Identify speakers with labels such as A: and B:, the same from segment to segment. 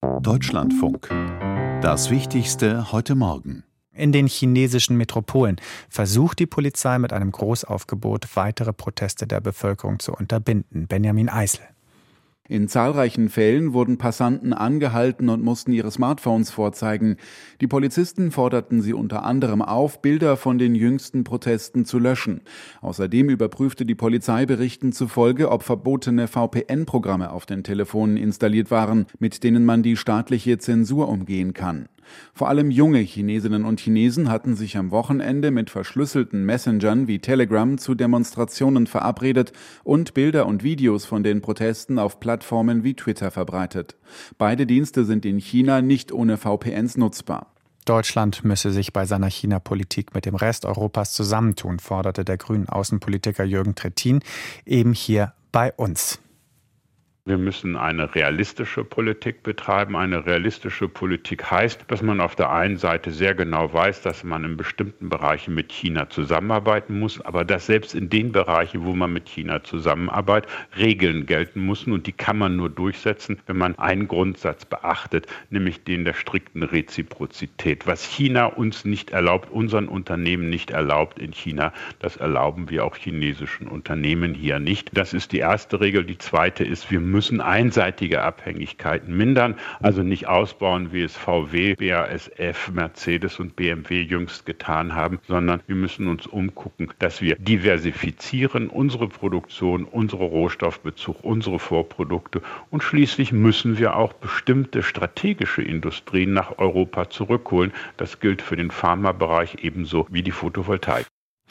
A: Deutschlandfunk. Das Wichtigste heute Morgen.
B: In den chinesischen Metropolen versucht die Polizei mit einem Großaufgebot weitere Proteste der Bevölkerung zu unterbinden. Benjamin Eisel.
C: In zahlreichen Fällen wurden Passanten angehalten und mussten ihre Smartphones vorzeigen. Die Polizisten forderten sie unter anderem auf, Bilder von den jüngsten Protesten zu löschen. Außerdem überprüfte die Polizei Berichten zufolge, ob verbotene VPN-Programme auf den Telefonen installiert waren, mit denen man die staatliche Zensur umgehen kann. Vor allem junge Chinesinnen und Chinesen hatten sich am Wochenende mit verschlüsselten Messengern wie Telegram zu Demonstrationen verabredet und Bilder und Videos von den Protesten auf Plattformen wie Twitter verbreitet. Beide Dienste sind in China nicht ohne VPNs nutzbar.
B: Deutschland müsse sich bei seiner China-Politik mit dem Rest Europas zusammentun, forderte der grünen Außenpolitiker Jürgen Trittin eben hier bei uns.
D: Wir müssen eine realistische Politik betreiben. Eine realistische Politik heißt, dass man auf der einen Seite sehr genau weiß, dass man in bestimmten Bereichen mit China zusammenarbeiten muss, aber dass selbst in den Bereichen, wo man mit China zusammenarbeitet, Regeln gelten müssen. Und die kann man nur durchsetzen, wenn man einen Grundsatz beachtet, nämlich den der strikten Reziprozität. Was China uns nicht erlaubt, unseren Unternehmen nicht erlaubt in China, das erlauben wir auch chinesischen Unternehmen hier nicht. Das ist die erste Regel. Die zweite ist, wir müssen einseitige Abhängigkeiten mindern, also nicht ausbauen, wie es VW, BASF, Mercedes und BMW jüngst getan haben, sondern wir müssen uns umgucken, dass wir diversifizieren, unsere Produktion, unsere Rohstoffbezug, unsere Vorprodukte, und schließlich müssen wir auch bestimmte strategische Industrien nach Europa zurückholen. Das gilt für den Pharmabereich ebenso wie die Photovoltaik.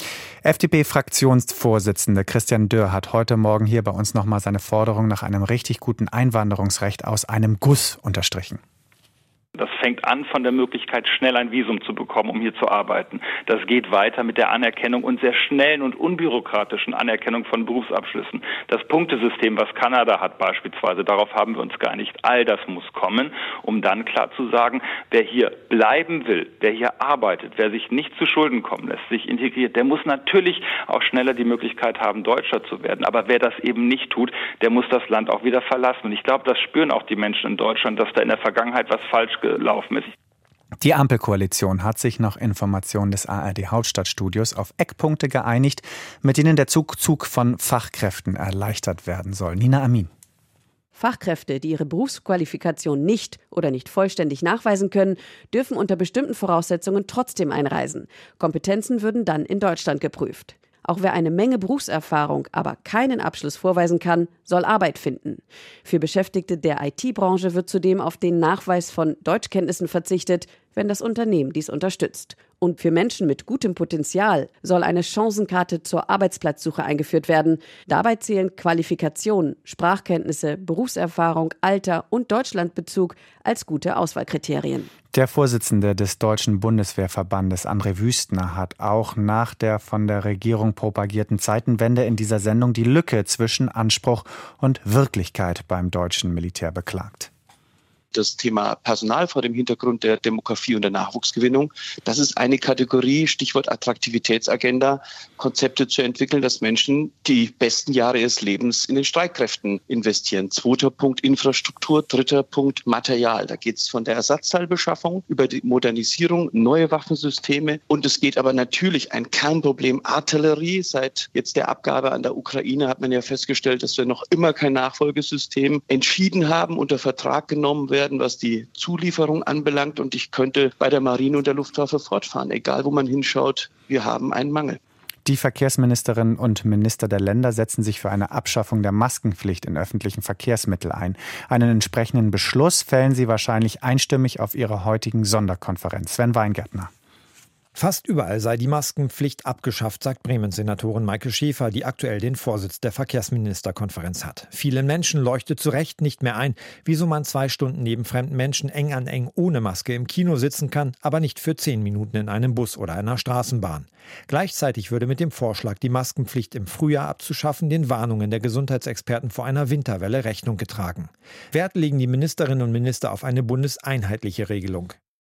B: FDP-Fraktionsvorsitzende Christian Dürr hat heute Morgen hier bei uns nochmal seine Forderung nach einem richtig guten Einwanderungsrecht aus einem Guss unterstrichen.
E: Das fängt an von der Möglichkeit, schnell ein Visum zu bekommen, um hier zu arbeiten. Das geht weiter mit der Anerkennung und sehr schnellen und unbürokratischen Anerkennung von Berufsabschlüssen. Das Punktesystem, was Kanada hat beispielsweise, darauf haben wir uns geeinigt. All das muss kommen, um dann klar zu sagen, wer hier bleiben will, wer hier arbeitet, wer sich nicht zu Schulden kommen lässt, sich integriert, der muss natürlich auch schneller die Möglichkeit haben, Deutscher zu werden. Aber wer das eben nicht tut, der muss das Land auch wieder verlassen. Und ich glaube, das spüren auch die Menschen in Deutschland, dass da in der Vergangenheit was falsch gelaufen ist.
B: Die Ampelkoalition hat sich nach Informationen des ARD-Hauptstadtstudios auf Eckpunkte geeinigt, mit denen der Zuzug von Fachkräften erleichtert werden soll. Nina Amin.
F: Fachkräfte, die ihre Berufsqualifikation nicht oder nicht vollständig nachweisen können, dürfen unter bestimmten Voraussetzungen trotzdem einreisen. Kompetenzen würden dann in Deutschland geprüft. Auch wer eine Menge Berufserfahrung, aber keinen Abschluss vorweisen kann, soll Arbeit finden. Für Beschäftigte der IT-Branche wird zudem auf den Nachweis von Deutschkenntnissen verzichtet, wenn das Unternehmen dies unterstützt. Und für Menschen mit gutem Potenzial soll eine Chancenkarte zur Arbeitsplatzsuche eingeführt werden. Dabei zählen Qualifikationen, Sprachkenntnisse, Berufserfahrung, Alter und Deutschlandbezug als gute Auswahlkriterien.
B: Der Vorsitzende des Deutschen Bundeswehrverbandes, André Wüstner, hat auch nach der von der Regierung propagierten Zeitenwende in dieser Sendung die Lücke zwischen Anspruch und Wirklichkeit beim deutschen Militär beklagt.
G: Das Thema Personal vor dem Hintergrund der Demografie und der Nachwuchsgewinnung, das ist eine Kategorie, Stichwort Attraktivitätsagenda, Konzepte zu entwickeln, dass Menschen die besten Jahre ihres Lebens in den Streitkräften investieren. Zweiter Punkt Infrastruktur, dritter Punkt Material. Da geht es von der Ersatzteilbeschaffung über die Modernisierung, neue Waffensysteme, und es geht aber natürlich ein Kernproblem Artillerie. Seit jetzt der Abgabe an der Ukraine hat man ja festgestellt, dass wir noch immer kein Nachfolgesystem entschieden haben, unter Vertrag genommen werden, was die Zulieferung anbelangt. Und ich könnte bei der Marine und der Luftwaffe fortfahren. Egal, wo man hinschaut, wir haben einen Mangel.
B: Die Verkehrsministerinnen und Minister der Länder setzen sich für eine Abschaffung der Maskenpflicht in öffentlichen Verkehrsmitteln ein. Einen entsprechenden Beschluss fällen sie wahrscheinlich einstimmig auf ihrer heutigen Sonderkonferenz. Sven Weingärtner.
H: Fast überall sei die Maskenpflicht abgeschafft, sagt Bremen-Senatorin Maike Schäfer, die aktuell den Vorsitz der Verkehrsministerkonferenz hat. Vielen Menschen leuchtet zu Recht nicht mehr ein, wieso man 2 Stunden neben fremden Menschen eng an eng ohne Maske im Kino sitzen kann, aber nicht für 10 Minuten in einem Bus oder einer Straßenbahn. Gleichzeitig würde mit dem Vorschlag, die Maskenpflicht im Frühjahr abzuschaffen, den Warnungen der Gesundheitsexperten vor einer Winterwelle Rechnung getragen. Wert legen die Ministerinnen und Minister auf eine bundeseinheitliche Regelung.